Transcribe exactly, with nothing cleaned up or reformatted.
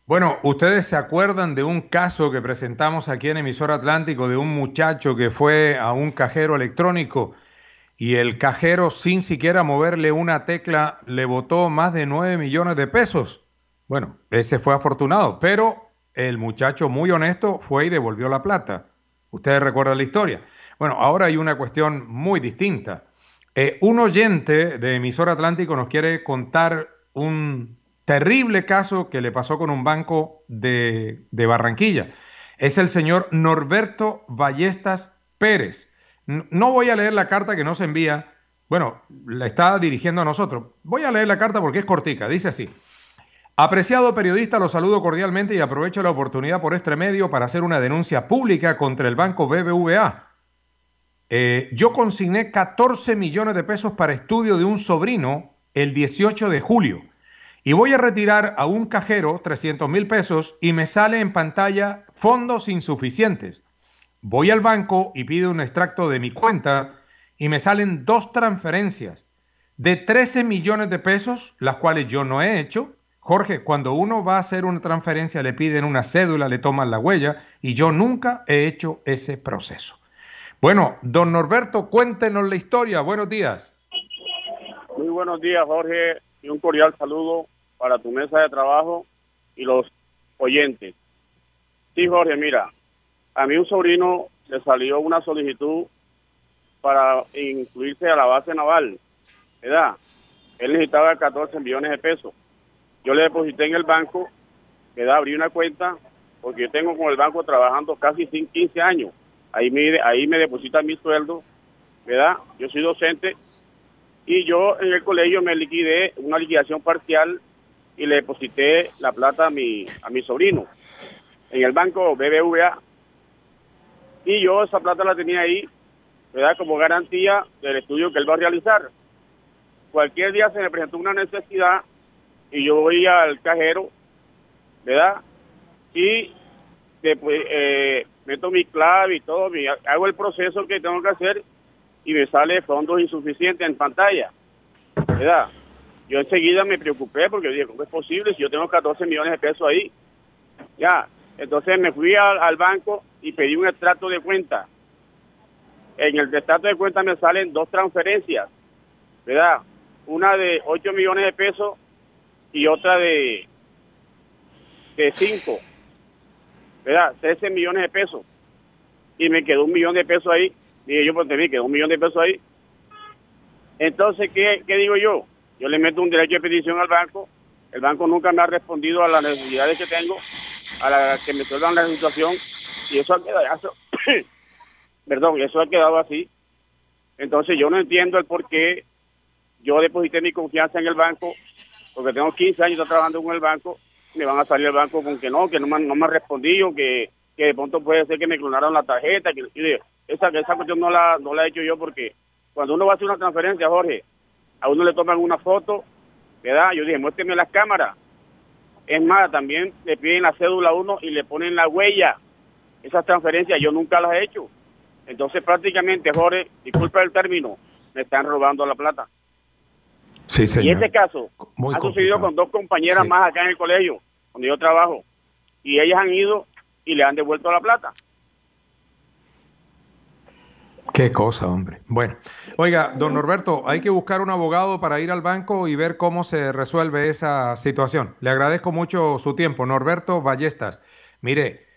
Bueno, ustedes se acuerdan de un caso que presentamos aquí en Emisor Atlántico de un muchacho que fue a un cajero electrónico y el cajero sin siquiera moverle una tecla le botó más de nueve millones de pesos. Bueno, ese fue afortunado, pero el muchacho muy honesto fue y devolvió la plata. Ustedes recuerdan la historia. Bueno, ahora hay una cuestión muy distinta. Eh, un oyente de Emisor Atlántico nos quiere contar un terrible caso que le pasó con un banco de, de Barranquilla. Es el señor Norberto Ballestas Pérez. No voy a leer la carta que nos envía. Bueno, la está dirigiendo a nosotros. Voy a leer la carta porque es cortica. Dice así. Apreciado periodista, lo saludo cordialmente y aprovecho la oportunidad por este medio para hacer una denuncia pública contra el banco B B V A. Eh, yo consigné catorce millones de pesos para estudio de un sobrino el dieciocho de julio y voy a retirar a un cajero trescientos mil pesos y me sale en pantalla fondos insuficientes. Voy al banco y pido un extracto de mi cuenta y me salen dos transferencias de trece millones de pesos, las cuales yo no he hecho. Jorge, cuando uno va a hacer una transferencia le piden una cédula, le toman la huella y yo nunca he hecho ese proceso. Bueno, don Norberto, cuéntenos la historia. Buenos días. Muy buenos días, Jorge, y un cordial saludo para tu mesa de trabajo y los oyentes. Sí, Jorge, mira, a mí un sobrino le salió una solicitud para incluirse a la base naval, ¿verdad? Él necesitaba catorce millones de pesos. Yo le deposité en el banco, ¿verdad? Abrí una cuenta, porque yo tengo con el banco trabajando casi quince años. Ahí me, ahí me depositan mi sueldo, ¿verdad? Yo soy docente y yo en el colegio me liquidé una liquidación parcial y le deposité la plata a mi, a mi sobrino en el banco B B V A. Y yo esa plata la tenía ahí, ¿verdad? Como garantía del estudio que él va a realizar. Cualquier día se me presentó una necesidad y yo voy al cajero, ¿verdad? Y después eh, meto mi clave y todo, mi, hago el proceso que tengo que hacer y me sale fondos insuficientes en pantalla, ¿verdad? Yo enseguida me preocupé porque dije, ¿cómo es posible si yo tengo catorce millones de pesos ahí? Ya, entonces me fui al, al banco y pedí un extracto de cuenta. En el extracto de cuenta me salen dos transferencias, ¿verdad? Una de ocho millones de pesos y otra de, de cinco, ¿verdad? trece millones de pesos. Y me quedó un millón de pesos ahí. Dije yo, pues me quedó un millón de pesos ahí. Entonces, ¿qué, qué digo yo? Yo le meto un derecho de petición al banco. El banco nunca me ha respondido a las necesidades que tengo, a la que me resuelvan la situación. Y eso ha quedado, eso, perdón, eso ha quedado así. Entonces, yo no entiendo el por qué yo deposité mi confianza en el banco, porque tengo quince años trabajando con el banco. Me van a salir al banco con que no, que no me, no me han respondido, que, que de pronto puede ser que me clonaron la tarjeta. Que, y digo, esa, esa cuestión no la, no la he hecho yo porque cuando uno va a hacer una transferencia, Jorge, a uno le toman una foto, ¿verdad? Yo dije, muéstrame las cámaras. Es más, también le piden la cédula a uno y le ponen la huella. Esas transferencias yo nunca las he hecho. Entonces prácticamente, Jorge, disculpa el término, me están robando la plata. Sí, Y señor. este caso Muy ha sucedido complicado. con dos compañeras Sí. más acá en el colegio, donde yo trabajo. Y ellas han ido y le han devuelto la plata. Qué cosa, hombre. Bueno, oiga, don Norberto, hay que buscar un abogado para ir al banco y ver cómo se resuelve esa situación. Le agradezco mucho su tiempo, Norberto Ballestas. Mire,